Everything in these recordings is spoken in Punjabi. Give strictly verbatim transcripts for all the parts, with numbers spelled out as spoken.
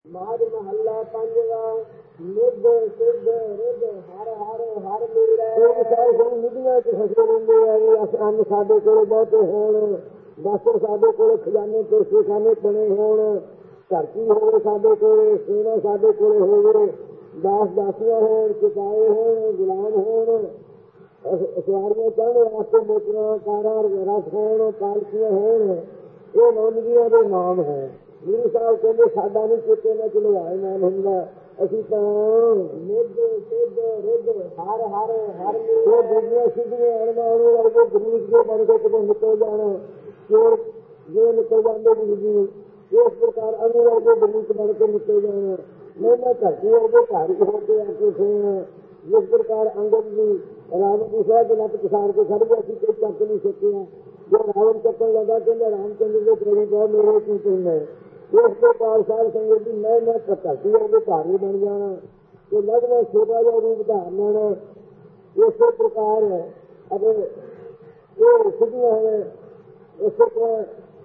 ਮਾਝ ਮਹੱਲਾ ਪੰਜਵਾਂ। ਨਿੱਧ ਸਿੱਧ ਰਿੱਧ ਹਰ ਹਰ ਹਰ ਮਿਲੇ। ਸਾਰੇ ਨਿਧੀਆਂ ਚ ਫਸੇ ਰਹਿੰਦੇ ਆ ਵੀ ਅੰਨ ਸਾਡੇ ਕੋਲ ਬਹੁਤੇ ਹੋਣ, ਵਸਤਰ ਸਾਡੇ ਕੋਲ ਖਜ਼ਾਨੇ ਪੇਸ਼ੇ ਖਾਨੇ ਬਣੇ ਹੋਣ, ਧਰਤੀ ਹੋਵੇ ਸਾਡੇ ਕੋਲ, ਸੋਨਾ ਸਾਡੇ ਕੋਲ ਹੋਵੇ, ਦਾਸ ਦਾਸੀਆਂ ਹੋਣ, ਸਿਪਾਹੀ ਹੋਣ, ਗੁਲਾਮ ਹੋਣ, ਸਵਾਰੀਆਂ ਚੜ੍ਹਨ ਵਾਸਤੇ ਮੋਟਰਾਂ ਕਾਰਾਂ ਰਥ ਹੋਣ, ਪਾਲਕੀਆਂ ਹੋਣ। ਇਹ ਨੌਨਗੀਆਂ ਦੇ ਨਾਮ ਹੈ। ਗੁਰੂ ਸਾਹਿਬ ਕਹਿੰਦੇ ਸਾਡਾ ਨਹੀਂ ਚੁੱਕੇ ਨਾ ਚਲਵਾਏ ਨਾਮ ਹੁੰਦਾ। ਅਸੀਂ ਤਾਂ ਨਿੱਧ ਸਿੱਧ ਰਿੱਧ ਹਰ ਹਰ ਹਰ ਉਹ ਦੁਨੀਆਂ ਸਿੱਧੀਆਂ ਅਣਮਾਣ ਵਰਗੇ ਗਰੀਬ ਦੇ ਬਣ ਕੇ ਕਿਤੇ ਨਿਕਲ ਜਾਣਾ, ਚੋਰ ਜੇ ਨਿਕਲ ਜਾਂਦੇ ਗੁਰੂ ਇਸ ਪ੍ਰਕਾਰ ਅਣੂ ਵਰਗੇ ਗਰੀਬ ਬਣ ਕੇ ਨਿਕਲ ਜਾਣਾ। ਮੈਂ ਮੈਂ ਧਰਤੀ ਵਰਗੇ ਘਰ ਹੋ ਕੇ ਆ ਕੇ ਸੋਣਾ। ਜਿਸ ਪ੍ਰਕਾਰ ਅੰਗਦ ਦੀ ਰਾਵਣ ਦੀ ਸਹਿ ਤੇ ਲੱਤ ਪਸਾਰ ਕੇ ਖੜ ਗਿਆ ਸੀ, ਕੋਈ ਚੱਕ ਨਹੀਂ ਸਕਿਆ। ਜੋ ਰਾਵਣ ਚੱਕਣ ਲੱਗਾ ਕਹਿੰਦਾ ਰਾਮਚੰਦਰ ਦੇ ਪ੍ਰੇਰੀ ਬਹੁਤ ਮੇਰੇ ਕੀ ਕਹਿੰਦਾ। ਇਸ ਪ੍ਰਕਾਰ ਸਾਧ ਸੰਗਤ ਦੀ ਮੈਂ ਮੈਂ ਧਰਤੀ ਵਰਗੇ ਘਰ ਹੀ ਬਣ ਜਾਣਾ ਤੇ ਲੱਗਦਾ ਛੋਟਾ ਜਿਹਾ ਰੂਪ ਧਾਰ ਲੈਣਾ। ਇਸੇ ਪ੍ਰਕਾਰ ਅਤੇ ਇਹ ਸਿੱਧੀਆਂ ਹੈ। ਇਸੇ ਤਰ੍ਹਾਂ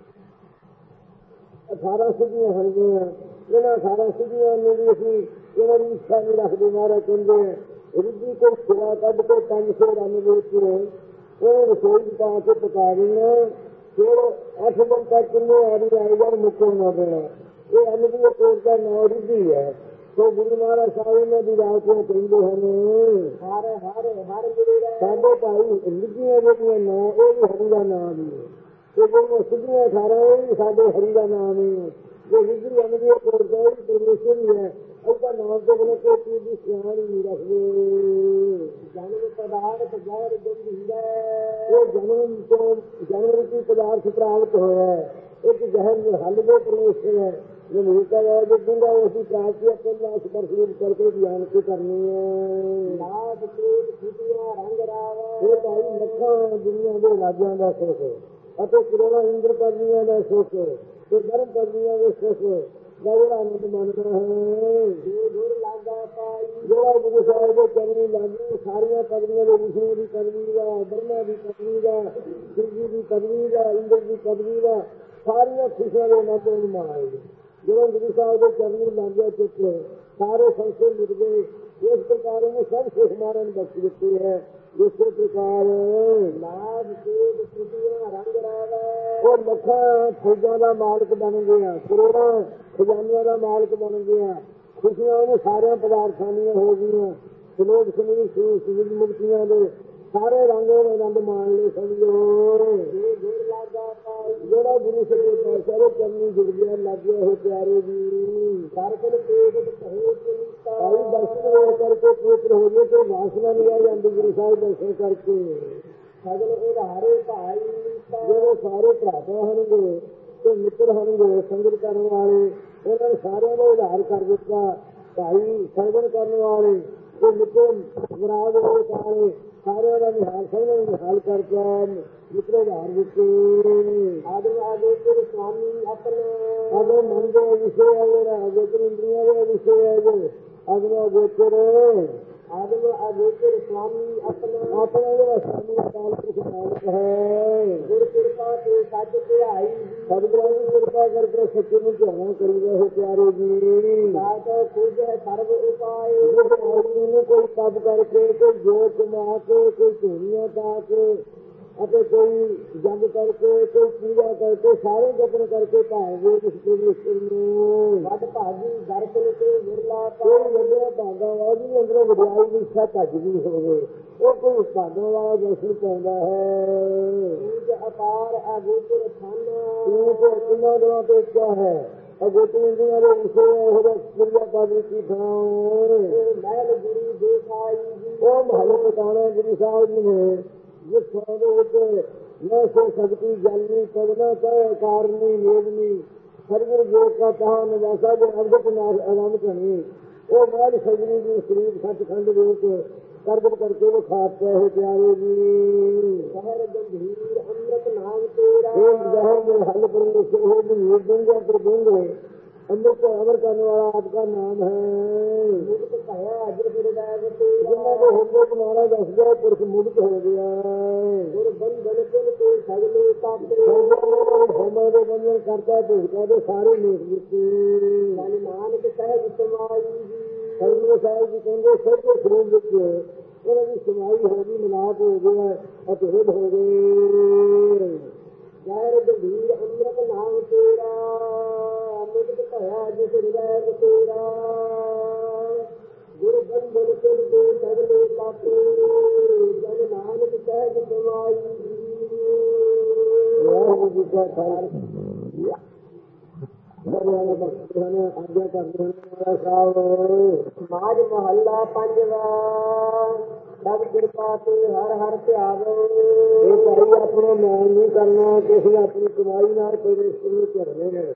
ਅਠਾਰਾਂ ਸਿੱਧੀਆਂ ਹੋਣਗੀਆਂ। ਇਹਨਾਂ ਅਠਾਰਾਂ ਸਿੱਧੀਆਂ ਨੂੰ ਵੀ ਅਸੀਂ ਇਹਨਾਂ ਦੀ ਇੱਛਾ ਨਹੀਂ ਰੱਖਦੇ। ਮਹਾਰਾਜ ਕਹਿੰਦੇ ਰਿੱਧੀ ਕੋਈ ਸਿਰਾ ਕੱਢ ਕੇ ਪੰਜ ਸੌ ਰੰਨ ਵੇਚ ਉਹ ਰਸੋਈ ਪਾ ਕੇ ਪਕਾ ਦੇਣਾ। ਫਿਰ ਅੱਠ ਦਿਨ ਤੱਕ ਕਿੰਨੇ ਆਦਮੀ ਆਏ ਜਾਣ ਮੁੱਕੋ ਨਾ ਦੇਣਾ। ਇਹ ਅੰਨ ਦੀ ਕੋਟ ਦਾ ਨਾਂ ਰਿੱਧੀ ਹੈ। ਸੋ ਗੁਰੂ ਮਹਾਰਾਜ ਸਾਹਿਬ ਇਹਨਾਂ ਦੀ ਰਾਤ ਨੂੰ ਕਹਿੰਦੇ ਹਨ ਹਰ ਹਰ ਹਰ ਸਾਡੇ ਭਾਈ ਰਿੱਧੀਆਂ ਜਿਹੜੀਆਂ ਨਾਂ ਇਹ ਵੀ ਹਰੀ ਦਾ ਨਾਮ ਹੀ ਹੈ। ਤੇ ਜਿਹੜੀਆਂ ਸਿੱਧੀਆਂ ਅਠਾਰਾਂ ਇਹ ਵੀ ਸਾਡੇ ਹਰੀ ਦਾ ਨਾਮ ਹੀ ਹੈ। ਜੋ ਰਿੱਧੀ ਅੰਨ ਦੀ ਕੋਟ ਦਾ ਇਹ ਵੀ ਪਰਮੇਸ਼ਰ ਹੀ ਹੈ। ਉਹਦਾ ਨਾਮ ਤੋਂ ਬਿਨਾਂ ਕੋਈ ਚੀਜ਼ ਦੀ ਸਿਆਣ ਹੀ ਨਹੀਂ ਰੱਖਦੇ। ਜਨਮ ਪਦਾਰਥ ਜ਼ਹਿਰ ਗੰਭੀਰਾ ਉਹ ਜਨਮ ਤੋਂ ਜਨਮ ਰੂਪੀ ਪਦਾਰਥ ਪ੍ਰਾਪਤ ਹੋਇਆ ਹੈ। ਇੱਕ ਜ਼ਹਿਰ ਹੱਲ ਦੇ ਪਰਮੇਸ਼ਰ ਹੈ। ਜੋ ਮੂਰਤਾ ਹੈ ਜੋ ਦਿੰਦਾ ਉਸਦੀ ਪ੍ਰਾਪਤੀ ਆਪਣੇ ਨਾਸ਼ ਪਰਸੂਰ ਕਰਕੇ ਗਿਆਨ ਕੀ ਕਰਨੀ ਹੈ। ਨਾਦ ਕੇਤ ਖੁਸ਼ੀਆਂ ਰੰਗ ਰਾਵਾ ਇਹ ਭਾਈ ਲੱਖਾਂ ਦੁਨੀਆਂ ਦੇ ਰਾਜਾਂ ਦਾ ਸੁੱਖ ਅਤੇ ਕਰੋੜਾਂ ਇੰਦਰ ਪਦਵੀਆਂ ਦਾ ਸੁੱਖ ਤੇ ਧਰਮ ਪਦਵੀਆਂ ਦੇ ਸੁੱਖ ਦਾ ਜਿਹੜਾ ਆਨੰਦ ਮੰਨਦਾ ਹੈ। ਜੋ ਗੁਰ ਲਾਗਾ ਪਾਈ ਜਿਹੜਾ ਗੁਰੂ ਸਾਹਿਬ ਦੇ ਚਰਨੀ ਲਾਗੀ ਸਾਰੀਆਂ ਪਦਵੀਆਂ ਦੇ ਵਿਸ਼ੇ ਦੀ ਪਦਵੀ ਦਾ, ਬ੍ਰਹਮਾ ਦੀ ਪਦਵੀ ਦਾ, ਸ਼ਿਵਜੀ ਦੀ ਪਦਵੀ ਦਾ, ਇੰਦਰ ਦੀ ਪਦਵੀ ਦਾ, ਸਾਰੀਆਂ ਖੁਸ਼ੀਆਂ ਦੇ ਆਨੰਦ ਨੂੰ ਮਾਣਾਏ। ਜਦੋਂ ਗੁਰੂ ਸਾਹਿਬ ਦੇ ਚਰਨੀ ਲਾਗਿਆ ਚੁੱਕੇ ਸਾਰੇ ਸੰਸ਼ੇ ਮਿਟ ਗਏ। ਇਸ ਪ੍ਰਕਾਰ ਉਹਨੂੰ ਸਭ ਸੁਖ ਮਾਰਨ ਬਖਸ਼ ਦਿੱਤੀ ਹੈ। ਇਸੇ ਪ੍ਰਕਾਰ ਲਾਭ ਸੇਧ ਖੁਸ਼ੀਆਂ ਰੰਗ ਰਾਵਾ ਉਹ ਲੱਖਾਂ ਫੌਜਾਂ ਦਾ ਮਾਲਕ ਬਣ ਗਿਆ, ਕਰੋੜਾਂ ਖਜ਼ਾਨਿਆਂ ਦਾ ਮਾਲਕ ਬਣ ਗਿਆ। ਖੁਸ਼ੀਆਂ ਉਹਨੂੰ ਸਾਰਿਆਂ ਪਦਾਰਥਾਂ ਦੀਆਂ ਹੋ ਗਈਆਂ। ਸਲੋਕ ਸਮੀਰ ਸੂਰਜ ਮੁਕਤੀਆਂ ਦੇ ਸਾਰੇ ਰੰਗ ਆਨੰਦ ਮਾਣ ਲੈ ਸਮਝੋ। ਜਿਹੜਾ ਗੁਰੂ ਸਾਹਿਬ ਦੇ ਸਾਰੇ ਚਰਨੀ ਜੁੜ ਗਿਆ ਲੱਗਿਆ ਹੋ ਪਿਆਰੇ ਜੀ ਸਰਕਲ ਪੇਟ ਕਹੇ ਭਾਈ ਦਰਸ਼ਨ ਹੋ ਕਰਕੇ ਪਵਿੱਤਰ ਹੋ ਗਏ ਤੇ ਵਾਸਨਾ ਨਹੀਂ ਆ ਜਾਂਦੀ। ਗੁਰੂ ਸਾਹਿਬ ਦਰਸ਼ਨ ਕਰਕੇ ਸਗਲ ਉਧਾਰੇ ਭਾਈ ਜਿਹੜੇ ਸਾਰੇ ਭਰਾਤਾ ਹੋਣਗੇ ਤੇ ਮਿੱਤਰ ਹੋਣਗੇ ਸੰਗਤ ਕਰਨ ਵਾਲੇ ਉਹਨਾਂ ਨੇ ਸਾਰਿਆਂ ਦਾ ਉਧਾਰ ਕਰ ਦਿੱਤਾ। ਭਾਈ ਸੰਗਤ ਕਰਨ ਵਾਲੇ ਤੇ ਮਿੱਤਰ ਮੁਰਾਦ ਵਾਲੇ ਸਾਰਿਆਂ ਦਾ ਨਿਹਾਲ ਸਭਨਾਂ ਨੂੰ ਨਿਹਾਲ ਕਰਤਾ ਮਿੱਤਰ ਉਧਾਰ ਦਿੱਤੇ। ਆਦਮ ਆਦੇ ਤੇਰੇ ਸਵਾਮੀ ਆਪਣਾ ਆਦਮ ਮਨ ਦੇ ਵਿਸ਼ੇ ਹੈ ਜਿਹੜਾ ਅਗੋਚਰ ਇੰਦਰੀਆਂ ਦੇ ਵਿਸ਼ੇ ਹੈ ਜੋ ਆਦਮ ਅਗੋਚਰ ਆਦਮ ਅਗੋਚਰ ਸਵਾਮੀ ਆਪਣਾ ਆਪਣਾ ਜਿਹੜਾ ਸਵਾਮੀ ਅਕਾਲ ਪੁਰਖ ਮਾਲਕ ਹੈ। ਗੁਰ ਕਿਰਪਾ ਤੇ ਸੱਚ ਧਿਆਈ ਸਤਿਗੁਰਾਂ ਦੀ ਕਿਰਪਾ ਕਰਕੇ ਸੱਚੇ ਨੂੰ ਧਿਆਨ ਕਰੀਦਾ ਹੈ ਪਿਆਰੇ ਜੀ। ਸਾਤ ਖੁਦ ਹੈ ਸਰਬ ਉਪਾਏ ਨੂੰ ਕੋਈ ਤਪ ਕਰਕੇ ਕੋਈ ਜੋ ਕਮਾ ਕੇ ਕੋਈ ਧੂਣੀਆਂ ਪਾ ਕੇ ਅਤੇ ਕੋਈ ਜੰਗ ਕਰਕੇ ਕੋਈ ਪੂਜਾ ਕਰਕੇ ਸਾਰੇ ਯਤਨ ਕਰਕੇ ਭਾਵੇਂ ਇਸ ਪਰਮੇਸ਼ਰ ਨੂੰ ਵੱਧ ਭਾਗੀ ਦਰਸ਼ਨ ਤੇ ਵਿਰਲਾ ਕੋਈ ਵੱਡਾ ਭਾਗਾ ਵਾ ਜੀ ਅੰਦਰੋਂ ਵਡਿਆਈ ਦੀ ਇੱਛਾ ਭੱਜਦੀ ਹੋਵੇ ਉਹ ਕੋਈ ਭਾਗਾਂ ਵਾਲਾ ਦਰਸ਼ਨ ਪਾਉਂਦਾ ਹੈ। ਪੂਜ ਅਪਾਰ ਅਗੋਚਰ ਖਾਨਾ ਪੂਜ ਕਿੰਨਾ ਦਿਨਾਂ ਤੋਂ ਇੱਛਾ ਹੈ ਅਗੋਚਰ ਇੰਦਰੀਆਂ ਦੇ ਵਿਸ਼ੇ ਇਹੋ ਜਿਹਾ ਕਿਰਿਆ ਪਾਦਰੀ ਕੀ ਖਾਉ ਮਹਿਲ ਗੁਰੂ ਦੇਖਾਈ ਉਹ ਮਹਲ ਪਟਾਣਾ ਗੁਰੂ ਸਾਹਿਬ ਜੀ ਨੇ ਜਿਸ ਥਾਂ ਦੇ ਵਿੱਚ ਨਾ ਸੋ ਸਕਤੀ ਜਲਨੀ ਪਦਨਾ ਚਾਹੇ ਕਾਰਨੀ ਵੇਦਨੀ ਸਰਗੁਰ ਜੋਤ ਦਾ ਕਹਾ ਨਿਵਾਸਾ ਜੋ ਅਰਧਕ ਨਾਥ ਆਨੰਦ ਧਨੀ ਉਹ ਮਹਿਲ ਸਜਣੀ ਦੀ ਸਰੀਰ ਸੱਚਖੰਡ ਵਿੱਚ ਕਰਦ ਕਰਕੇ ਉਹ ਖਾਤਾ ਹੈ ਪਿਆਰੇ ਜੀ। ਜ਼ਹਿਰ ਗੰਭੀਰ ਅੰਮ੍ਰਿਤ ਨਾਮ ਤੇਰਾ ਇਹ ਜ਼ਹਿਰ ਦੇ ਹੱਲ ਪਰਮੇਸ਼ਰ ਹੋ ਗੰਭੀਰ ਦੁੰਗਾ ਪਰ ਦੁੰਗੇ ਅੰਮ੍ਰਿਤ को अमर करने वाला आपका नाम है। मुक्त कहा अजर जिन्होंने होंगे तुम्हारा दस गया पुरुष मुक्त हो गया। होमा के बंधन करता भूखा तो सारे नेक नानक ਸਤਿਗੁਰੂ ਸਾਹਿਬ ਜੀ ਕਹਿੰਦੇ ਸਭ ਸਰੂਪ ਵਿੱਚ ਉਹਨਾਂ ਦੀ ਸਮਾਈ ਹੋ ਗਈ, ਮਿਲਾਪ ਹੋ ਗਿਆ, ਅਤਿਹਦ ਹੋ ਗਏ। ਗੈਰ ਗੰਭੀਰ ਅੰਮ੍ਰਿਤ ਨਾਮ ਤੇਰਾ, ਅੰਮ੍ਰਿਤ ਭਇਆ ਜਿਸ ਹਿਰਦੈ ਤੇਰਾ, ਗੁਰ ਬੰਧਨ ਸਿਰ ਦੇ ਸਗਲੇ ਪਾਪੇ, ਜਨ ਨਾਨਕ ਸਹਿਜ ਸਮਾਈ। ਵਾਹਿਗੁਰੂ ਜੀ ਕਾ ਖਾਲਸਾ, ਆਗਿਆ ਕਰਦੇ ਸਮਾਜ ਮਹੱਲਾ ਪੰਜਵਾ। ਸਭ ਕਿਰਪਾ ਤੇ ਹਰ ਹਰ ਧਿਆਵੋ। ਇਹ ਭਾਈ ਆਪਣਾ ਮਾਣ ਨਹੀਂ ਕਰਨਾ, ਕਿਸੇ ਆਪਣੀ ਕਮਾਈ ਨਾਲ ਪਰਮੇਸ਼ਰ ਨੂੰ ਧਰਨੇ ਨੇ।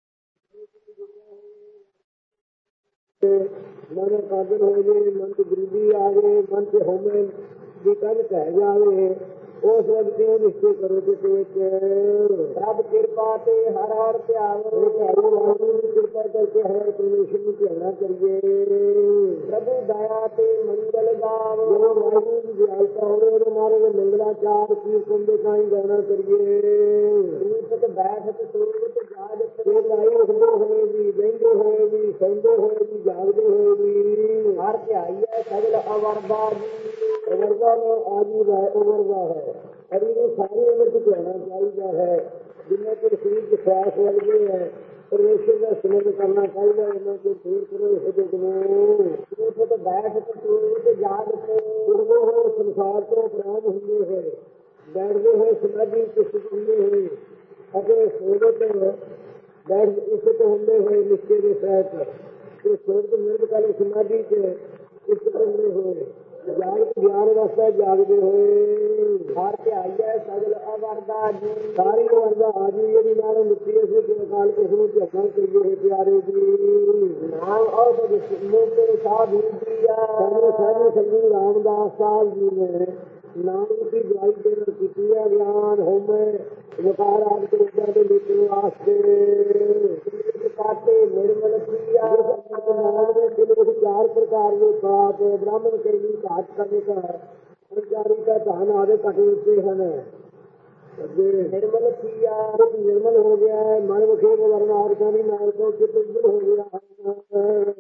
ਮਨ ਕਾਦਰ ਹੋ ਜੇ, ਮਨ ਚ ਗਰੀਬੀ ਆ ਜਾਏ, ਮਨ ਚ ਹੋਵੇ ਦੀ ਕੰਨ ਢਹਿ ਜਾਵੇ, ਉਸ ਵਕਤ ਉਹ ਨਿਸ਼ਚੇ ਕਰੋ ਜਿਸ ਵਿੱਚ ਰੱਬ ਕਿਰਪਾ ਤੇ ਹਰ ਹਰ ਧਿਆਵੋ। ਵਾਹਿਗੁਰੂ ਦੀ ਕਿਰਪਾ ਕਰਕੇ ਹਰ ਪਰਮੇਸ਼ਰ ਨੂੰ ਧਿਆਨਾ ਕਰੀਏ। ਪ੍ਰਭੂ ਦਇਆ ਤੇ ਮੰਗਲ ਗਾਵੋ। ਜਦੋਂ ਵਾਹਿਗੁਰੂ ਦੀ ਦਿਆਲਤਾ ਹੋਵੇ ਉਹਦੇ ਮਾਰੇ ਦੇ ਮੰਗਲਾਚਾਰ ਕੀਰਤਨ ਦੇ ਕਾਈ ਗਾਉਣਾ ਕਰੀਏ। ਰੂਪਤ ਬੈਠਤ ਸੂਰਤ ਜਾਗਤ, ਇਹ ਕਾਈ ਉੱਠਦੇ ਹੋਏ ਵੀ, ਬਹਿੰਦੇ ਹੋਏ ਵੀ, ਸੌਂਦੇ ਹੋਏ ਵੀ, ਜਾਗਦੇ ਹੋਏ ਵੀ ਹਰ ਧਿਆਈਏ ਸਗਲ ਅਵਰਦਾ ਜੀ। ਅਵਰਦਾ ਨੂੰ ਆਦਿ ਹੈ, ਅਵਰਦਾ ਹੈ। ਅਰੀ ਨੂੰ ਸਾਰੀ ਉਮਰ ਚ ਧਿਆਨਾ ਚਾਹੀਦਾ ਹੈ। ਜਿੰਨਾ ਚਿਰ ਸਰੀਰ ਚ ਸਾਸ ਲੱਗਦੇ ਹੈ ਪਰਮੇਸ਼ਰ ਦਾ ਸਿਮਰਨ ਕਰਨਾ ਚਾਹੀਦਾ। ਉਹਨਾਂ ਚਿਰ ਦੂਰ ਕਰੋ ਹਿਦਤ ਨੂੰ। ਰੂਪਤ ਬੈਠਤ ਸੂਰਤ ਜਾਗਤ, ਉੱਠਦੇ ਹੋਏ ਸੰਸਾਰ ਤੋਂ ਪ੍ਰਾਣ ਹੁੰਦੇ ਹੋਏ, ਬੈਠਦੇ ਹੋਏ ਸਮਾਧੀ ਚ ਸੁਖ ਹੁੰਦੇ ਹੋਏ, ਅਤੇ ਸੋਵਤ ਬੈਠ ਇਸਤ ਹੁੰਦੇ ਹੋਏ ਨਿਸ਼ਚੇ ਦੇ ਸਹਿਤ, ਤੇ ਸੋਵਤ ਮਿਰਦ ਕਾਲੇ ਸਮਾਧੀ ਚ ਇਸਤ ਹੁੰਦੇ ਹੋਏ, ਜਾਗਤ ਗਿਆਨ ਵਾਸਤੇ ਜਾਗਦੇ ਹੋਏ ਹਰ ਧਿਆਈਏ ਸਗਲ ਅਵਰਦਾ ਜੀ। ਸਾਰੀ ਅਵਰਦਾ ਆ ਜੀ। ਇਹਦੀ ਨਾਲ ਮਿੱਟੀ ਅਸੀਂ ਅਕਾਲ ਪੁਰਖ ਨੂੰ ਝੱਗਣ ਕਰੀਏ ਪਿਆਰੇ ਜੀ। ਨਾਮ ਔਸਤ ਸੁਣੋ ਤੇ ਸਾਧੂ ਜੀਆ। ਸਾਨੂੰ ਸਾਧੂ ਸੰਗੂ ਰਾਮਦਾਸ ਸਾਹਿਬ ਜੀ ਨੇ ਨਾਮ ਦੀ ਦਵਾਈ ਦੇ ਨਾਲ ਕੀਤੀ ਹੈ। ਗਿਆਨ ਹੋਵੇ ਵਿਕਾਰ ਆਦਿ ਤੋਂ ਉੱਪਰ ਦੇ ਨਿਕਲਣ ਵਾਸਤੇ ਕਾਤੇ ਨਿਰਮਲ ਕੀਆ। ਨਾਮ ਦੇ ਦਿਲ ਚਾਰ ਪ੍ਰਕਾਰ ਦੇ ਪਾਪ ਬ੍ਰਾਹਮਣ ਕੇ ਵੀ ਘਾਟ ਕਰਨੇ का संचारी का धन आदि कटे होते हैं। निर्मल किया निर्मल हो गया है। मन मुखे को वर्ण आरकानी नायकों के दुर्बल हो गया है।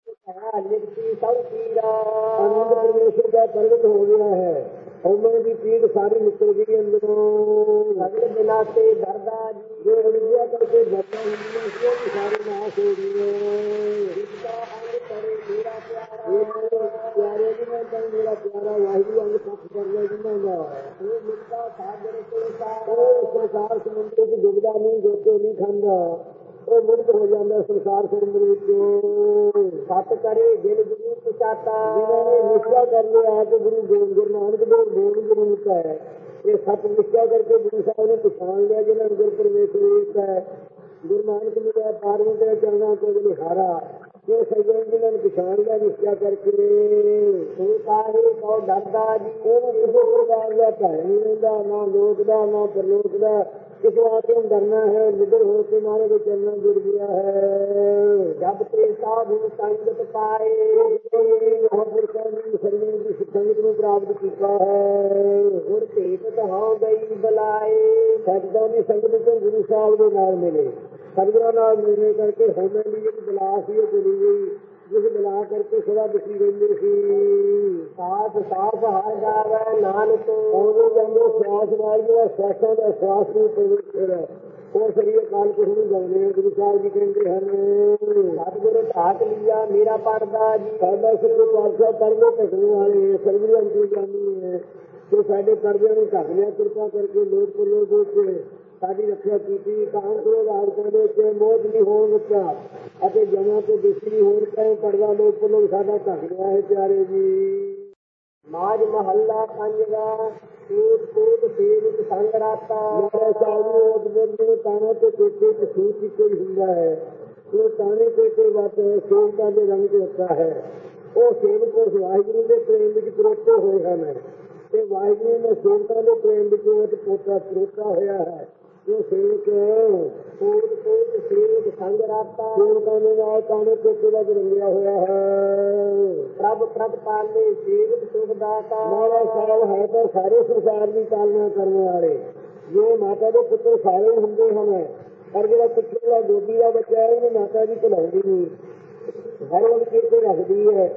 आनंद परमेश्वर का प्रगट हो गया है। होमे की पीड़ सारी निकल गई अंदरों। सगल बिना से दर्दा जो विद्या करके धरता हुई सारे नाश हो गए। मेरा प्यारा प्यारे जी मैं कल मेरा प्यारा वाहिगुरु अंग पक्ष कर रहे जिन्होंने वो मिलता सागर संसार समुद्र की डुबदा नहीं, जोते नहीं खांदा, वो मुक्त हो जाता संसार समुद्र विचों। सत करे दिल गुरु पचाता, जिन्होंने निश्चय कर लिया कि गुरु गुरु नानक देव बोल गुरु है। ये सत निश्चय करके गुरु साहब ने पछाण लिया जिन्होंने गुरु परमेश्वर एक है। गुरु नानक मिला पारवें के चरणों को बलिहारा। जो सज्जन जिन्होंने पछाण लिया निश्चय करके कौ डरदा जी। किसी प्रकार का भय नहीं रहता, ना लोक का ना परलोक का। किस बात में डरना है, निडर हो के मारे को चलना जुड़ गया है। जब ते साधु संगत पाए संगत में प्राप्त किया है। गुर भेट हो गई बलाए। सजदा की संगत को गुरु साहब के नाल मिले। सदगुਰਾਂ ਨਾਲ ਮਿਲने करके होने की जी बला सी चली गई, जिस बला करके सदा दुखी रहती सी। सास सास हर जावे नानक ਉਹਨੂੰ ਕਹਿੰਦੇ ਸਵਾਸ ਨਾਲ ਜਿਹੜਾ ਸਵਾਸਾਂ ਦਾ ਸਵਾਸ ਨੂੰ ਪਰਮੇਸ਼ਰ ਹੈ ਉਹ ਸਰੀਰ ਅਕਾਲ ਪੁਰਖ ਨੂੰ ਜਾਂਦੇ ਆ। ਗੁਰੂ ਸਾਹਿਬ ਜੀ ਕਹਿੰਦੇ ਹਨ ਸਤਿਗੁਰੂ ਢਾਕ ਲਿਆ ਮੇਰਾ ਪਰਦਾ ਜੀ। ਸਾਡਾ ਸ੍ਰੀ ਪਾਤਸ਼ਾਹ ਪਰਦੇ ਢਕਣ ਵਾਲੇ ਸਤਿਗੁਰੂ ਅੰਤਰਜਾਮੀ ਹੈ। ਤੇ ਸਾਡੇ ਪਰਦਿਆਂ ਨੂੰ ਢੱਕ ਲਿਆ ਕਿਰਪਾ ਕਰਕੇ ਲੋਕ ਪਰਲੋਕ ਵਿੱਚ ਸਾਡੀ ਰੱਖਿਆ ਕੀਤੀ। ਕਾਮ ਕ੍ਰੋਧ ਆਦਿ ਦੇ ਮੋਹ ਨਹੀਂ ਹੋਣ ਦਿੱਤਾ ਅਤੇ ਜਮਾਂ ਤੋਂ ਦੁਸ਼ਮਣੀ ਹੋਣ ਕਹੇ ਪਰਦਾ ਲੋਕ ਪਰਲੋਕ ਸਾਡਾ ਢੱਕ ਲਿਆ ਹੈ ਪਿਆਰੇ ਜੀ। ਮਾਜ ਮਹੱਲਾ ਪੰਜਵਾ। ਸੂਤ ਸੂਤ ਸੇਵਕ ਸੰਗ ਰਾਤਾ। ਮੇਰੇ ਸਾਧੂ ਉਸ ਬੰਦੇ ਤਾਣਾ ਤੇ ਪੇਟੇ ਚ ਸੂਤ ਹੀ ਕੋਈ ਹੁੰਦਾ ਹੈ। ਉਹ ਤਾਣੇ ਪੇਟੇ ਵੱਤ ਸੇਵਕਾਂ ਦੇ ਰੰਗ ਚ ਹੁੰਦਾ ਹੈ। ਉਹ ਸੇਵਕ ਉਸ ਵਾਹਿਗੁਰੂ ਦੇ ਪ੍ਰੇਮ ਵਿੱਚ ਪਰੋਤੇ ਹੋਏ ਹਨ ਤੇ ਵਾਹਿਗੁਰੂ ਨੇ ਸੇਵਕਾਂ ਦੇ ਪ੍ਰੇਮ ਵਿੱਚ ਉਹ ਪੋਤਾ ਪਰੋਤਾ ਹੋਇਆ ਹੈ। ਜੋ ਸੇਵਕ ਸੂਤ ਸੂਤ ਸੇਵਕ ਸੰਗ ਰਾਤਾ। ਸੇਵਕਾਂ ਦੇ ਨਾਲ ਤਾਣੇ ਪੇਟੇ ਦਾ ਰੰਗਿਆ ਹੋਇਆ ਹੈ। ਪ੍ਰਭ ਪ੍ਰਭ ਪਾਲੇ ਸੇਵਕ ਸੁਖ ਦਾਤਾ। ਮਾਰਾ ਸਾਹਿਬ ਹੈ ਤਾਂ ਸਾਰੇ ਸੰਸਾਰ ਦੀ ਪਾਲਣਾ ਕਰਨ ਵਾਲੇ। ਜੇ ਮਾਤਾ ਦੇ ਪੁੱਤਰ ਸਾਰੇ ਹੁੰਦੇ ਹਨ ਪਰ ਜਿਹੜਾ ਪਿੱਛੇ ਦਾ ਗੋਦੀ ਦਾ ਬੱਚਾ ਹੈ ਉਹਨੂੰ ਮਾਤਾ ਜੀ ਭੁਲਾਉਂਦੀ ਨਹੀਂ। ਹਰ ਵੱਲ ਚੇਤੇ ਰੱਖਦੀ ਹੈ।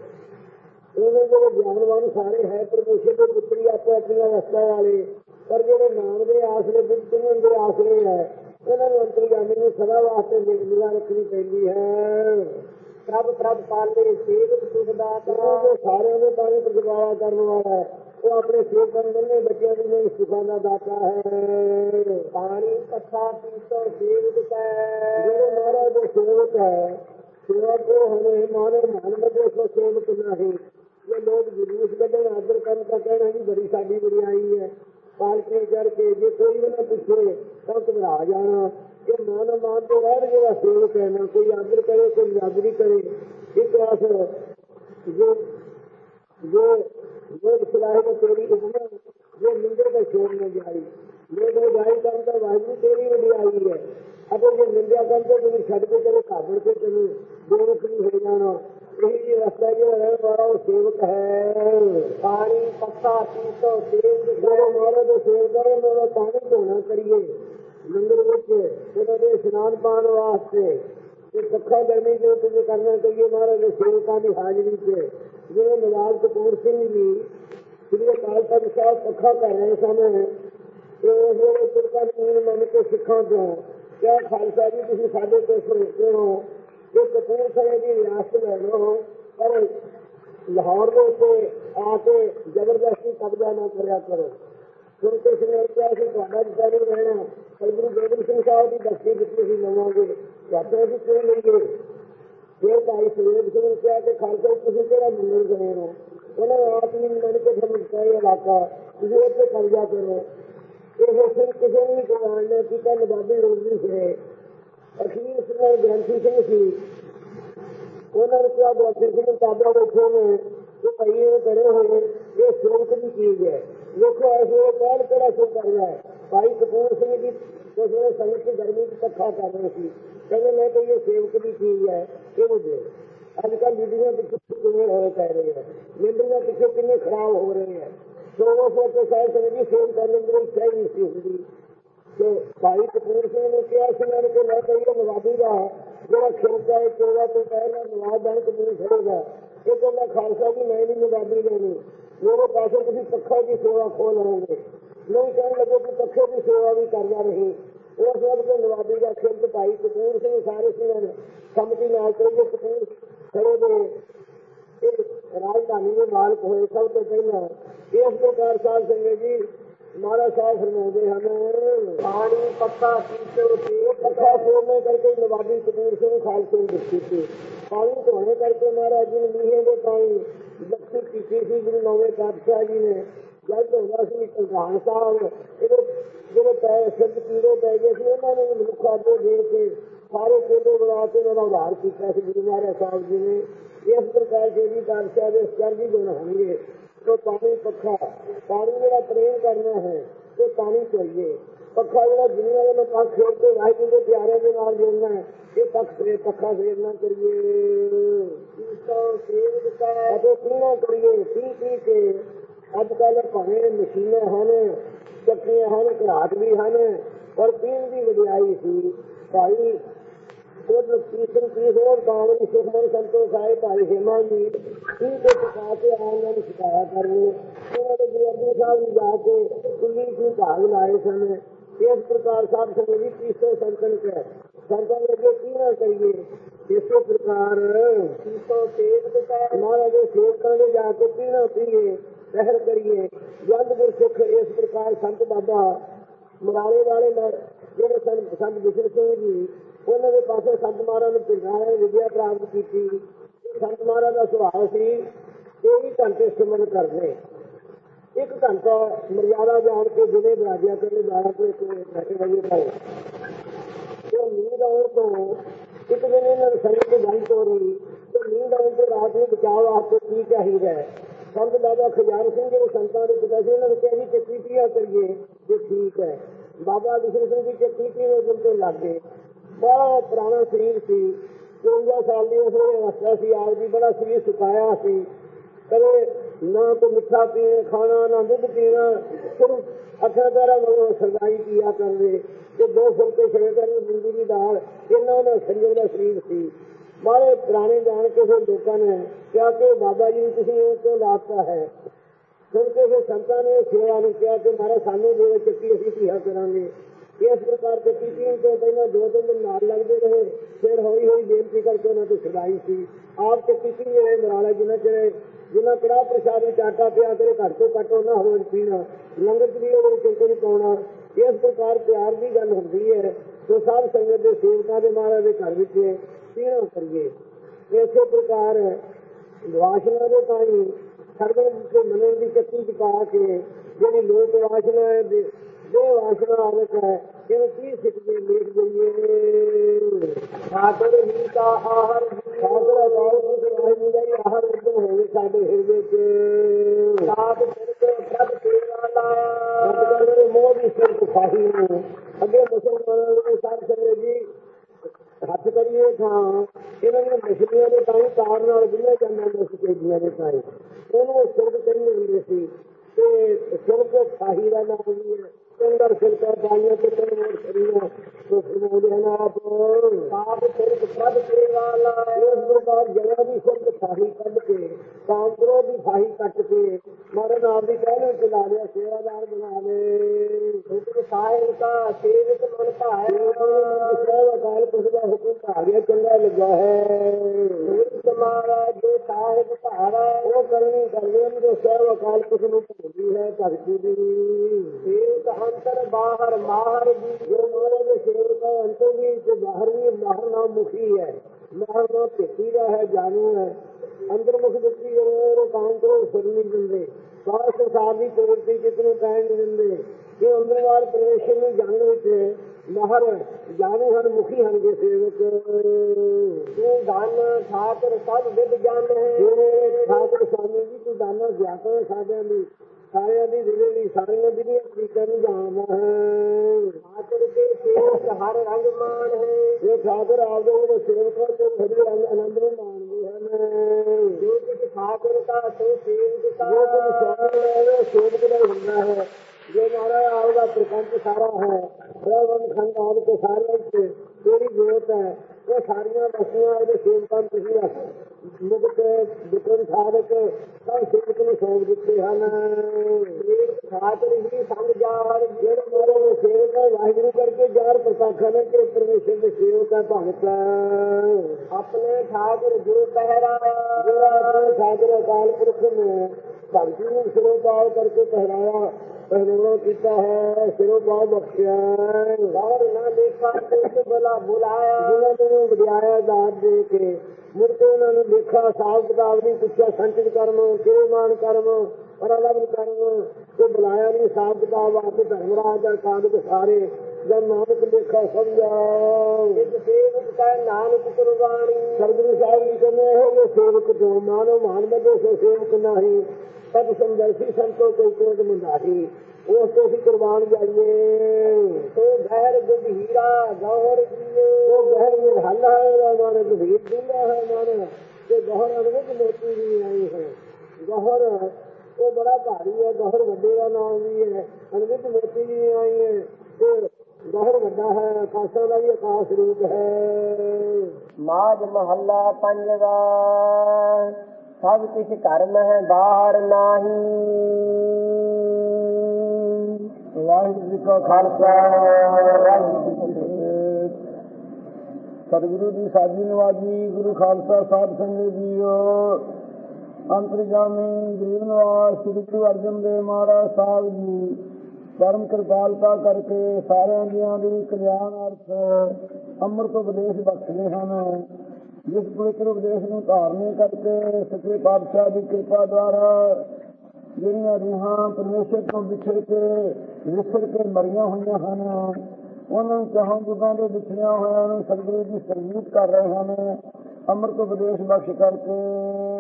ਇਵੇਂ ਜਿਹੜੇ ਗਿਆਨਵਾਨ ਸਾਰੇ ਹੈ ਪਰਮੇਸ਼ਰ ਦੇ ਪੁੱਤਰੀ ਆਪੋ ਆਪਣੀਆਂ ਅਵਸਥਾ ਵਾਲੇ, ਪਰ ਜਿਹੜੇ ਨਾਮ ਦੇ ਆਸਰੇ ਬੁੱਧ ਦੇ ਆਸਰੇ ਹੈ ਉਹਨਾਂ ਨੂੰ ਅੰਤਰਗਾਮੀ ਨੂੰ ਸਦਾ ਵਾਸਤੇ ਨਿਗਾਹ ਰੱਖਣੀ ਪੈਂਦੀ ਹੈ। ਪ੍ਰਭ ਪ੍ਰਭ ਪਾਲੇ ਸੇਵਕ ਸੁਖਦਾਤਾ, ਸਾਰਿਆਂ ਨੂੰ ਪਾਣੀ ਪ੍ਰਗਟਾਵਾ ਕਰਨ ਵਾਲਾ ਹੈ। ਉਹ ਆਪਣੇ ਸੇਵਕਾਂ ਨੂੰ ਬੱਚਿਆਂ ਨੂੰ ਸੁਖਾਂ ਦਾ ਦਾਤਾ ਹੈ। ਪਾਣੀ ਕਥਾ ਪੀਤੋ ਸੇਵਕ ਹੈ, ਜਿਹੜੇ ਮਹਾਰਾਜ ਦੇ ਸੇਵਕ ਹੈ ਸੇਵਕ ਹੋਣੇ ਮਾਨੋ ਮਾਨਵ ਸੋ ਸੇਵਕ ਨਹੀਂ। ਜੇ ਲੋਕ ਜਲੂਸ ਕੱਢਣ ਆਦਰ ਕਰਨ ਤਾਂ ਕਹਿਣਾ ਜੀ ਬੜੀ ਸਾਡੀ ਬੜਾਈ ਹੈ। ਪਾਲਕੇ ਕਰਕੇ ਜੇ ਕੋਈ ਵੀ ਨਾ ਪੁੱਛੇ ਤਾਂ ਘਬਰਾ ਜਾਣਾ। ਇਹ ਮਾਨ ਮਾਨ ਤੋਂ ਬਾਅਦ ਜਿਹੜਾ ਸੇਵਕ ਹੈ ਨਾ ਕੋਈ ਆਦਰ ਕਰੇ ਕੋਈ ਨਿਰਾਦਰੀ ਕਰੇ। ਇੱਕ ਵਾਸ ਜੋ ਜੋ ਲੋਕ ਸਲਾਹ ਤੇਰੀ ਉਪਮਾ ਜੋ ਨਿੰਦੇ ਦਾ ਸ਼ੋਰ न ਜਾਈ, ਲੋਕ ਵਡਿਆਈ ਕਰਨ ਦਾ ਵਾਜੂ ਤੇਰੀ ਵਡਿਆਈ ਹੈ। ਅਤੇ ਜੇ ਨਿੰਦਿਆ ਕਰਨ ਤੋਂ ਤੁਸੀਂ ਛੱਡ ਕੇ ਚਲੇ ਕਾਬੜ ਕੇ ਤੈਨੂੰ ਬੇਵਕ ਨਹੀਂ ਹੋ ਜਾਣਾ। ਇਹੀ ਜੀ ਰਸਤਾ ਜਿਹੜਾ ਰਹਿਣ ਵਾਲਾ ਉਹ ਸੇਵਕ ਹੈ। ਪਾਣੀ ਪੱਤਾ ਪੀਤੋ ਸੇਵਕ, ਜਿਹੜੇ ਮਹਾਰਾਜ ਦੇ ਸੇਵਕ ਹੈ ਉਹਨਾਂ ਦਾ ਪਾਣੀ ਧੋਣਾ ਕਰੀਏ ਲੰਗਰ ਵਿੱਚ ਉਹਨਾਂ ਦੇ ਇਸ਼ਨਾਨ ਪਾਉਣ ਵਾਸਤੇ। ਤੇ ਪੱਖਾ ਗਰਮੀ ਜੋ ਤੁਸੀਂ ਕਰਨਾ ਕਰੀਏ ਮਹਾਰਾਜ ਦੇ ਸੇਵਕਾਂ ਦੀ ਹਾਜ਼ਰੀ 'ਚ। ਜਿਵੇਂ ਨਵਾਬ ਕਪੂਰ ਸਿੰਘ ਜੀ ਸ੍ਰੀ ਅਕਾਲ ਤਖਤ ਸਾਹਿਬ ਪੱਖਾ ਕਰ ਰਹੇ ਸਨ ਤੇ ਉਸ ਵੇਲੇ ਤੁਰਕਾਂ ਨੂੰ ਮੰਨ ਕੇ ਸਿੱਖਾਂ ਤੋਂ ਕਿਹਾ ਖਾਲਸਾ ਜੀ ਤੁਸੀਂ ਸਾਡੇ ਤੋਂ ਸੁਣਦੇ ਹੋ ਕਿ ਕਪੂਰ ਸਿੰਘ ਦੀ ਰਿਆਸਤ ਲੈ ਲਓ, ਪਰ ਲਾਹੌਰ ਦੇ ਉੱਤੇ ਆ ਕੇ ਜ਼ਬਰਦਸਤੀ ਕਬਜ਼ਾ ਨਾ ਕਰਿਆ ਕਰੋ। ਸੁਣ ਕੇ ਸਿੰਘ ਨੇ ਕਿਹਾ ਸੀ ਤੁਹਾਡਾ ਜਿੱਦਾਂ ਨਹੀਂ ਰਹਿਣਾ। ਪਰ ਗੁਰੂ ਗੋਬਿੰਦ ਸਿੰਘ ਸਾਹਿਬ ਦੀ ਬਖਸ਼ੀ ਦਿੱਤੀ ਅਸੀਂ ਲਵਾਂਗੇ, ਤੁਹਾਡੇ ਅਸੀਂ ਕਿਉਂ ਲਈਏ। ਫਿਰ ਭਾਈ ਸੁਰੇਸ਼ ਸਿੰਘ ਨੇ ਕਿਹਾ ਕਿ ਖਾਲਸਾ ਤੁਸੀਂ ਕਿਹੜਾ ਮੰਗਣ ਗਏ ਹੋ। ਉਹਨਾਂ ਨੇ ਆਪ ਹੀ ਮੰਨ ਕੇ ਸਮਝਤਾ ਇਹ ਇਲਾਕਾ ਤੁਸੀਂ ਉੱਥੇ ਕਬਜ਼ਾ ਕਰੋ। ਇਹ ਫਿਰ ਕਿਸੇ ਨੂੰ ਵੀ ਕਮਾਉਣਾ ਕੀਤਾ ਨਵਾਬੀ ਰੋਜ਼ੀ ਸੀ। ਅਖੀਰ ਸਿੰਘ ਗ੍ਰੰਥੀ ਸਿੰਘ ਸੀ, ਉਹਨਾਂ ਨੇ ਕਿਹਾ ਗ੍ਰੰਥੀ ਸਿੰਘ ਤਾਬਾ ਬੈਠੇ ਨੇ ਕਿ ਭਾਈ ਇਹ ਕਰੇ ਹੋਏ ਇਹ ਸੇਵਕ ਦੀ ਚੀਜ਼ ਹੈ। ਦੇਖੋ ਐਸੇ ਕੌਣ ਕਿਹੜਾ ਸ਼ੁਭ ਕਰ ਰਿਹਾ ਹੈ। ਭਾਈ ਕਪੂਰ ਸਿੰਘ ਜੀ ਉਸ ਵੇਲੇ ਸੰਗਤ ਦੀ ਗਰਮੀ 'ਚ ਇਕੱਠਾ ਕਰ ਰਹੇ ਸੀ, ਕਹਿੰਦੇ ਮੈਂ ਕਿ ਇਹ ਸੇਵਕ ਦੀ ਚੀਜ਼ ਹੈ ਇਹਨੂੰ ਦੇ। ਅੱਜ ਕੱਲ੍ਹ ਬੀਬੀਆਂ ਪਿੱਛੇ ਕਿੰਨੇ ਹੋਏ ਪੈ ਰਹੇ ਹੈ, ਮੇਂਬਰੀਆਂ ਪਿੱਛੇ ਕਿੰਨੇ ਖਰਾਬ ਹੋ ਰਹੇ ਹੈ। ਸੋ ਉਸ ਵਕਤ ਸਾਹਿਬ ਸਿੰਘ ਜੀ ਸੇਵ ਕਰਨ ਦੀ ਇੱਛਾ ਹੀ ਨਹੀਂ ਸੀ ਹੁੰਦੀ। ਤੇ ਭਾਈ ਕਪੂਰ ਸਿੰਘ ਨੇ ਕਿਹਾ ਸੀ ਉਹਨਾਂ ਨੂੰ ਕਿ ਮੈਂ ਕਹੀਏ ਨਵਾਬੀ ਦਾ ਜਿਹੜਾ ਖਿਰਕਾ ਹੈ ਚੌਦਾਂ ਤੋਂ ਪਹਿਲਾਂ ਨਵਾਬ ਬਣ ਕਬੂਲ ਖੜੇਗਾ। ਇਹ ਕਹਿੰਦਾ ਖਾਲਸਾ ਜੀ ਮੈਂ ਨਹੀਂ ਨਵਾਬੀ ਲੈਣੀ, ਮੇਰੇ ਪਾਸੇ ਤੁਸੀਂ ਪੱਖੇ ਦੀ ਸੇਵਾ ਖੋਲ ਲਓਗੇ। ਨਹੀਂ ਕਹਿਣ ਲੱਗੇ ਕਿ ਪੱਖੇ ਦੀ ਸੇਵਾ ਵੀ ਕਰਨਾ ਨਹੀਂ। ਉਸ ਵਕਤ ਨਵਾਬੀ ਦਾ ਖਿਰਕ ਭਾਈ ਕਪੂਰ ਸਿੰਘ ਸਾਰੇ ਸਿੰਘਾਂ ਨੇ ਸੰਮਤੀ ਨਾਲ ਕਹੀਏ ਕਪੂਰ ਖੜੇ ਦੇ ਇਹ ਰਾਜਧਾਨੀ ਦੇ ਮਾਲਕ ਹੋਏ ਸਭ ਤੋਂ ਪਹਿਲਾਂ। ਇਸ ਪ੍ਰਕਾਰ ਸਾਹਿਬ ਸੰਗਤ ਜੀ ਮਹਾਰਾਜ ਸਾਹਿਬ ਫਰਮਾਉਂਦੇ ਹਨ ਪਾਣੀ ਪੱਤਾ ਪੀਤੋ ਤੇ ਪੱਖਾ ਫੋੜਨੇ ਕਰਕੇ ਨਵਾਬੀ ਕਪੂਰ ਸਿੰਘ ਖਾਲਸੇ ਨੂੰ ਦਿੱਤੀ ਸੀ। ਪਾਣੀ ਧੋਣੇ ਕਰਕੇ ਮਹਾਰਾਜ ਜੀ ਨੇ ਮੀਂਹ ਦੇ ਪਾਣੀ ਬਖਸ਼ੀ ਕੀਤੀ ਸੀ। ਗੁਰੂ ਨੌਵੇਂ ਪਾਤਸ਼ਾਹ ਜੀ ਨੇ ਜਦ ਹੁੰਦਾ ਸੀ ਪ੍ਰਧਾਨ ਸਾਹਿਬ ਇਹਦੇ ਜਿਹੜੇ ਪੈ ਸਿੱਧ ਕੀੜੇ ਪੈ ਗਏ ਸੀ ਉਹਨਾਂ ਨੂੰ ਮਨੁੱਖਾ ਦੇ ਦੇ ਕੇ ਸਾਰੇ ਕੇਲੇ ਬਣਾ ਕੇ ਉਹਨਾਂ ਦਾ ਉਧਾਰ ਕੀਤਾ ਸੀ ਗੁਰੂ ਮਹਾਰਾਜ ਸਾਹਿਬ ਜੀ ਨੇ। ਇਸ ਪ੍ਰਕਾਰ ਦੇ ਵੀ ਪਾਤਸ਼ਾਹ ਦੇ ਚੜ੍ਹਦੀ ਗੁਣ ਹੋਣਗੇ। तो पानी पक्खा पानी जरा प्रेम करना है तो पानी चाहिए। पक्खा जरा दुनिया में पख खेल के वाहिगुरू के प्यारे के नाल जोड़ना है ये पख से पक्खा फेरना करिए पीना करिए पी पी के। अजकल भावे मशीने हैं चक्कियां हैं घराट भी हैं पर पीन की वडियाई सी भाई तीसरी तीस और कांग्रेस सुखमन संतोष आए भाई हेमा जी ठीक को पका के आने सिखाया करने उन्होंने गुरु अर्जन साहब जी जाके कुल्ली की भाग लाए सन। इस प्रकार साहब संग जी तीसरे संतन के संतन लगे पीना चाहिए। इस प्रकार महाराज सेवकों ने जाके पीना पिए सहर करिए जंद गुरसिख। इस प्रकार संत बाबा मराले वाले जो संत बिशन सिंह जी उन्होंने पास संत महाराज ने पिंडां विद्या प्राप्त की। संत महाराज का सुभाव से तेई घंटे सिमरन करने एक घंटा मर्यादा जान के जिन्हें बराजिया करने बारह को एक घंटे बजे पाए तो नींद आने तो एक दिन इन्होंने संगत की गल हो रही तो नींद आने तो रात में बचाव वास्ते की चाहिए। संत बाबा खजान सिंह जो संतां के पिता से उन्होंने कहा जी चक्की पिया करिए जो ठीक है। बाबा बिशन सिंह की चक्की पीने दिन तो लग गए। बड़ा पुराना शरीर सी चौंजा साल की उस अवस्था सी आप जी बड़ा शरीर सुकाया सी कदे ना तो मिठा पीना खाना ना दुध पीना सिर्फ अठा पैरा मगरों सरदाई पिया करते तो दो फुलके छड़े करने बूंदी की दाल इन्ना उन्हें संजम का शरीर सी। मारे पुराने जान के फिर लोगों ने क्या कि बाबा जी तुम क्यों लाता है सुन के फिर संतां ने सेवा ने कहा कि मारा सानू दो चक्की असीं पीहा करांगे। इस प्रकार चक्की पीण तो पहले दो तीन दिन नाल लगते रहे फिर हौली हौली बेनती करके उन्होंने तो छुड़ाई सी आप चक्की पी रहे मराला जिन्हें चले जिन्हें कड़ा प्रसाद में आटा पिया करे घर तो घट उन्हें रोज पीना लंगर च भी वो चिंता नहीं पाना। इस प्रकार प्यार की गल होती है तो सब संगत के सेवकों के महाराज के घर में पीना करिए। इस प्रकार वासना के पानी सर्वे के मनन की चक्की च पा के जी लोक वासना है जो वासना आवक है इन की सिकते लेट जाइए। ठाकुर जी का आहार ठाकुर अकाल पुरख वाहिगुरू जी आहार उद्यम होवे साडे हिरदे च साध सिर प्रभ सेवा लाया मोह की सिर खाही अगे मुसलमानों ने साध संगत जी हथ करिए थां इन्होंने मछलियों के ताई तार नाल बिन्ने जाना मछलियां के ताई उन्होंने सिर्फ कही होंगे सी सिर्फ खाही का नाम भी है अंदर सिरका पाइया तो कई मोड़ करिया तो फिर आप आप सिर्फ प्रभ सेवा लाया। इस प्रकार जगह भी सिर्फ खाही कट के कांकरों की खाही कट के मारे नाम भी कहने चला लिया सेवादार बना ले साहिब का सेवक मन भाया अकाल पुरख का हुक्म भाग्य चंगा लगा है तुम्हारा जो साहिब भारा वो करनी करनी जो सेव अकाल पुरख को भूली है भक्ति दी अंतर बाहर माहर भी जो महाराज सेवक है अंतर भी जो बाहर भी बाहर नाम मुखी है बाहर नाम पेटीरा है जानू है अंदर मुख दुखी काम करो सुर नहीं दिंदे बाहर संसार की प्रवृत्ति कितने कहन नहीं दिंदे जो अंदर वाल प्रवेश में जानने विच माहर जानू हन मुखी हन के सेवक तू धन ठाकुर सब विद ज्ञान है ठाकुर स्वामी जी तू दाना ज्ञाता साढ़िया की सारिया की दिले की सारिया दिलिया तरीकों में जान है। ठाकुर के सेवक हर रंग मान है जो ठाकुर आप लोगों सेवकों को हर रंग आनंद में मानते हैं जो कुछ ठाकुर का तो सेवक का जो कुछ स्वामी है सेवक का होना है जो महाराज आपका प्रपंच सारा है ब्रह्म खंड आपके सारे तेरी जोत है वो सारिया बस्तियां सेवकों मुक्त विक्रम साधक सब सेवक ने सौंप दिते हैं। ठाकुर ही संग जार जेड़े मारे सेवक है वाहिगुरू करके जार प्रसाखा ने के परमेश्वर के सेवक है भगत अपने ठाकुर जो पहराया जो ठाकुर अकाल पुरख ने भक्ति में सिरों पाव करके पहराया पहलुओं किया है सिरों पाव बख्शिया और न देखा तो बोला बुलाया जिन्होंने बुलाया दाद दे के मुड़के उन्होंने देखा हिसाब किताब नहीं पूछा संचित कर्म किमान कर्म और अलग कर्म जो बुलाया नहीं हिसाब किताब आके धर्मराज कांड के सारे जब नानक देखा समझा सेवक का नानक कुर्बानी सतगुरु साहब जी कहने हो वो सेवक तो मानो मान बदो सो सेवक नहीं तब समझी संतो कोई क्रोध मुंदाही वो तो भी कुर्बान जाइए तो गहर गंभीरा गौर वो गहर में हल्ला है हमारे गंभीर दिया है हमारे जो गहर अनवित मोती भी आई है गहर वो बड़ा भारी है गहर वड्डे का नाम भी है अनवित मोती भी आई है तो गहर वड्डा है आकाशों का भी आकाश रूप है। माज महला पंजवा सब कुछ कर्म है बाहर नाही। वाहिगुरू जी का खालसा वाहिगुरू जी की फतेह। सतगुरु जी साधी नवाजी गुरु खालसा साध संगत जीओ अंतर्जामी गरीब नवाज श्री गुरु अर्जन देव महाराज साहब जी परम कृपालता करके सारे दियां दी कल्याण अर्थ अमृत उपदेश बख्शे हैं जिस पवित्र उपदेश को धारने करके सच्चे पातशाह की कृपा द्वारा ਜਿਹੜੀਆਂ रूहां परमेश्वर ਤੋਂ ਵਿਛੜ ਕੇ ਵਿਸਰ ਕੇ ਮਰੀਆਂ ਹੋਈਆਂ ਹਨ ਉਹਨਾਂ ਨੂੰ ਚਾਹਾਂ ਜੁਗਾਂ ਦੇ ਵਿਛੜਿਆਂ ਹੋਇਆਂ ਨੂੰ ਸਤਿਗੁਰੂ ਜੀ ਸਰਜੀਤ ਕਰ ਰਹੇ ਹਨ ਅੰਮ੍ਰਿਤ ਉਪਦੇਸ਼ ਬਖਸ਼ ਕਰਕੇ